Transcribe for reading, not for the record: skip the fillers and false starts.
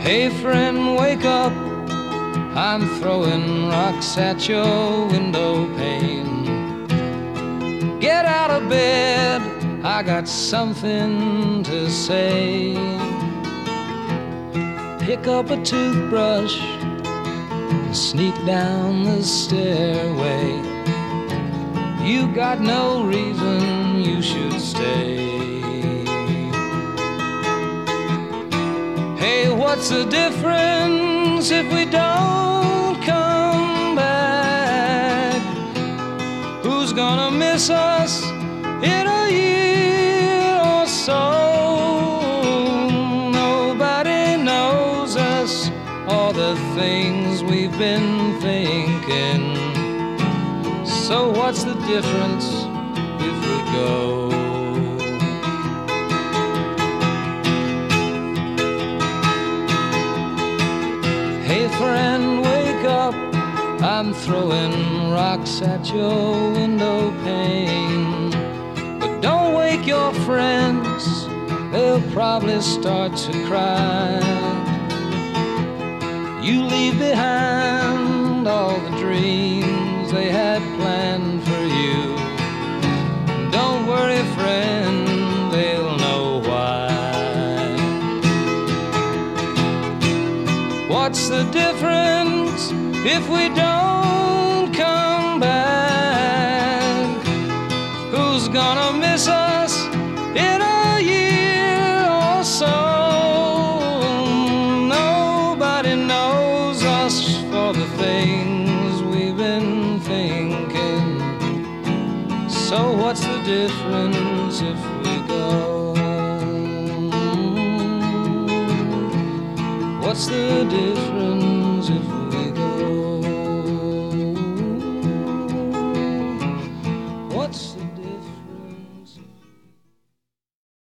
Hey friend, wake up, I'm throwing rocks at your window pane. Get out of bed, I got something to say. Pick up a toothbrush and sneak down the stairway. You got no reason you should stay. Hey, what's the difference if we don't come back? Who's gonna miss us in a year or so? Nobody knows us or the things we've been thinking. So what's the difference if we go? Hey friend, wake up, I'm throwing rocks at your window pane. But don't wake your friends, they'll probably start to cry. You leave behind all the dreams they had planned for you. Don't worry friend, they'll know why. What's the difference if we don't come back? Who's gonna miss us in a year or so? Nobody knows us for the things we've been thinking. So what's the difference if we go? What's the difference if we go?